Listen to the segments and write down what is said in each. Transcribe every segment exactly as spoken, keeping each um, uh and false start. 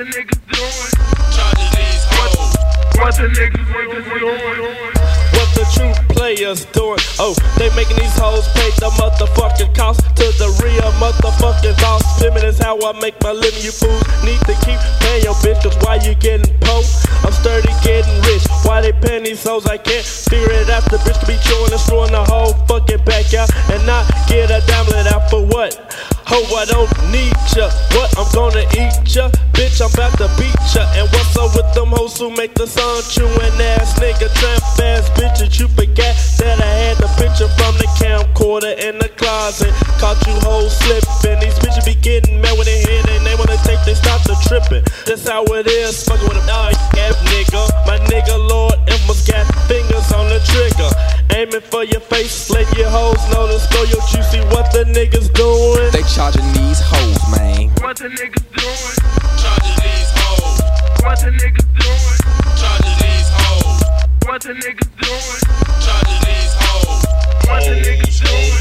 the niggas doing? Charging these hoes. What the niggas niggas doing? What the true players doing? Oh, they making these hoes pay the motherfucking cost to the real motherfucking boss. Pimpin' is how I make my living. You fools need to keep paying your bitch, cause why you getting po? I'm sturdy getting rich. Why they paying these hoes? I can't figure it out. The bitch could be chewing and throwing the whole fucking back out and not get a diamond out for what? Ho, I don't need ya. What? I'm gonna eat ya. Bitch, I'm about to beat ya. And what's up with them hoes who make the song chewing ass nigga, tramp ass bitches? You forgot that I had the picture from the camcorder in the closet. Caught you hoes slipping. These bitches be getting mad when they hear they name when they take, they stop the tripping. That's how it is. Fucking with a dog ass nigga. My nigga Lord Emma's got fingers on the trigger. Aiming for your face, let your hoes know the score. Yo, you see what the niggas doing? They charging these hoes, man. What the niggas doing? Charging these hoes. What the niggas doing? Charging these hoes. What the niggas doing? Charging these hoes. What the niggas doing?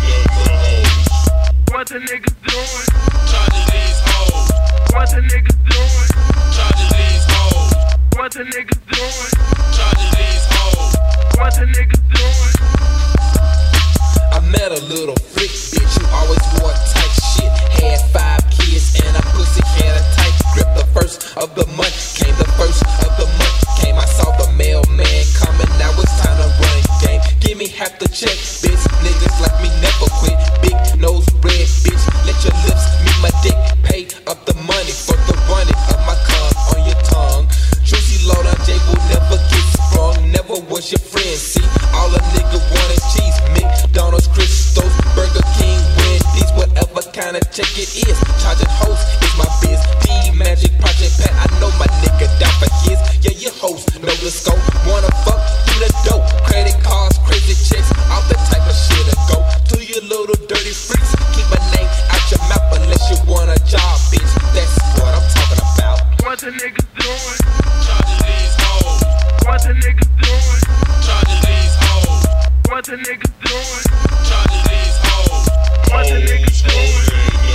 What the niggas doing? Charging these hoes. What the niggas doing? Charging these hoes. What the niggas doing? Charging these hoes. What the niggas doing? I met a little freak bitch who always wore tight shit. Had five kids and a pussy had a tight grip. The first of the month came, the first of the month came. I saw the mailman coming, now it's time to run game. Give me half the check, bitch. Niggas like me never quit. Big nose, red bitch. Let your lips meet my dick. Pay up the money for the running of my cum on your tongue. Juicy Loader J will never get sprung. Never was your friend, see? All a nigga wanted cheese. McDonald's, Crystal's, Burger King, Wendy's, whatever kind of check it is. Charging hoes is my biz. D Magic Project Pat, I know my nigga down for his. Yeah, your hoes know the scope. Wanna fuck through the dope. Credit cards, crazy checks, all the type of shit to go. To you little dirty freaks, keep my name out your mouth unless you want a job, bitch. That's what I'm talking about. What the niggas doing? Charging these hoes. What the niggas doing? Charging these hoes. What the niggas doing? Charging these hoes. What the niggas doing?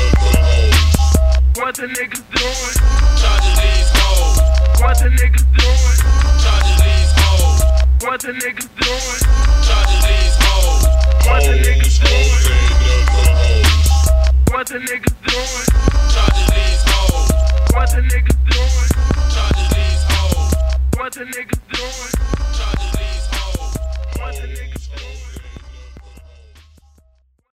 What the niggas doing? Charging these hoes. What the niggas doing? Charging these hoes. What the niggas doing? Charging these hoes. What the niggas doing? What the niggas doing? Charging these hoes. What the niggas doing? Charging these hoes. What the niggas doing?